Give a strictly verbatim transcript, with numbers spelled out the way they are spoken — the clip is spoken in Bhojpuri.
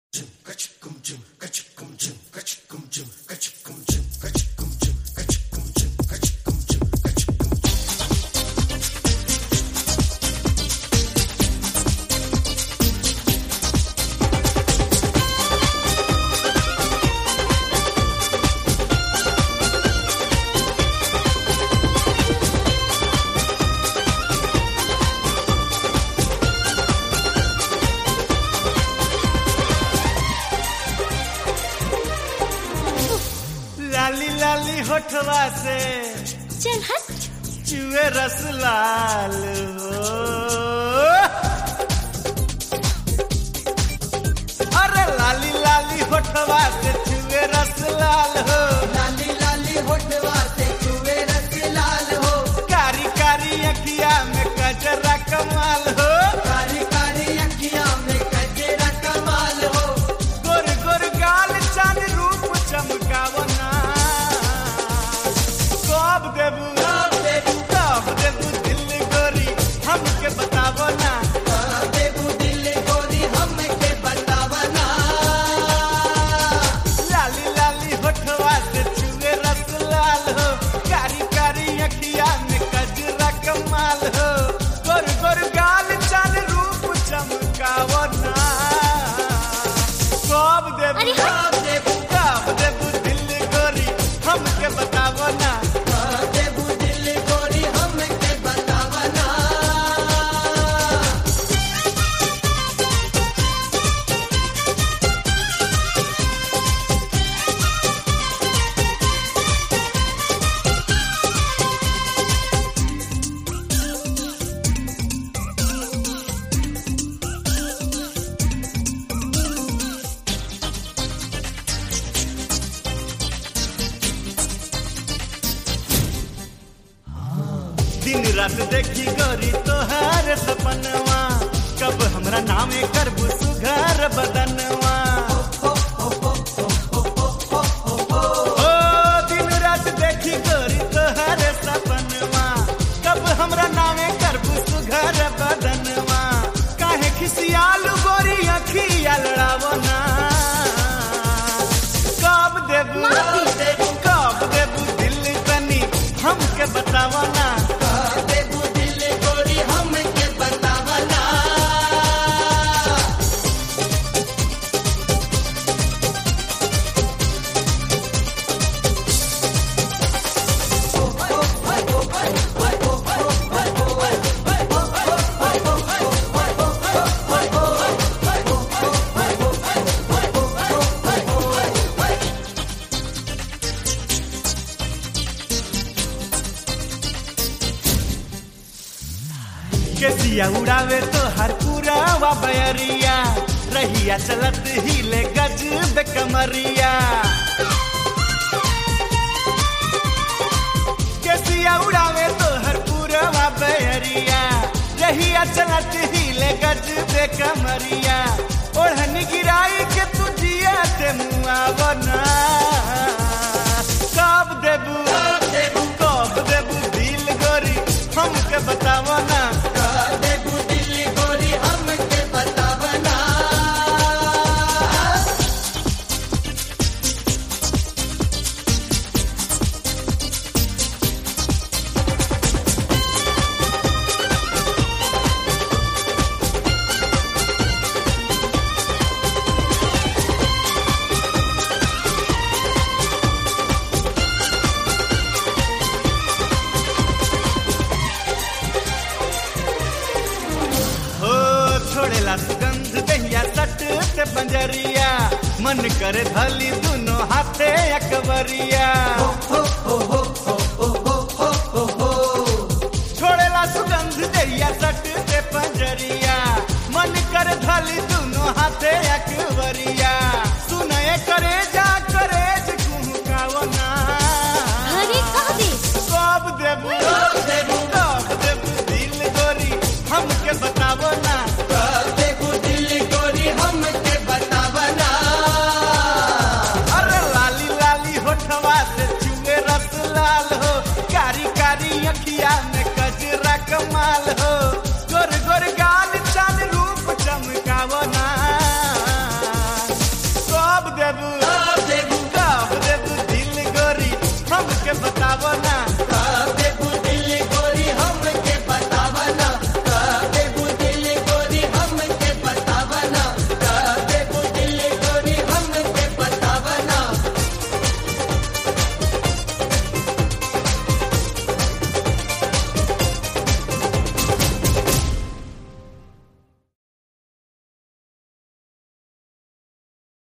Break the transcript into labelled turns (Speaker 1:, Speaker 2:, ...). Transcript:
Speaker 1: लाली लाली होठवा से
Speaker 2: चल हट
Speaker 1: चुए रस लाल हो। अरे लाली लाली होठवा से चुए रस लाल हो।
Speaker 3: लाली लाली होठवा से चुए रस लाल हो।
Speaker 1: कारी कारी अखिया में कजरा कमाल हो।
Speaker 3: कारी कारी अखिया में कजरा कमाल हो।
Speaker 1: गोर गोर गाल चांद रूप चमकावना। कब देबू
Speaker 3: कब देबू
Speaker 1: कब देबू दिल गोरी हमके बतावो ना।
Speaker 3: कब देबू दिल गोरी हमके बतावना।
Speaker 1: लाली लाली होठवा से चुए रस लाल हो। कारी कारी अखिया में कजरा कमाल हो। गोर गोर गाल चांद रूप चमकावो ना। कब देबू
Speaker 2: अरे हाँ।
Speaker 3: कब देबू
Speaker 1: कब देबू दिल गोरी हमके बतावो ना।
Speaker 3: कब देबू दिल गोरी हमके बतावना।
Speaker 1: दिन रात देखी गोरी तोहार सपनवा। कब हमरा नामे करबू सुघर बदनवा। ओ दिन रात देखी गोरी तोहार सपनवा। कब हमरा नामे करबू सुघर बदनवा। काहे खिसियालू गोरी अखिया लड़ावो ना। कब देबू
Speaker 2: माफी।
Speaker 1: कब देबू दिल तनी हमके बतावो ना।
Speaker 3: कब देबू दिल गोरी हमके बतावना।
Speaker 1: केसिया उड़ावे तो हर पूरावा बयरिया। रहिया चलत हिले गज बे कमरिया। केसिया उड़ावे तो हर पूरावा बयरिया। रहिया चलत हिले गज बे कमरिया। ओढ़नी गिराई के तुझिया ते मुआवो ना। कब देबू
Speaker 3: कब देबू
Speaker 1: कब देबू दिल गोरी हमके बतावो ना।
Speaker 3: कब देबू दिल गोरी हमके बतावना।
Speaker 1: हो छोड़ेला सुगंध दहिया सट से पंजरिया। मन करे धली दोनों हाथे अकबरिया। छोड़ेला सुगंध दहिया सट से पंजरिया। मन करे धली दोनों हाथे अकबरिया।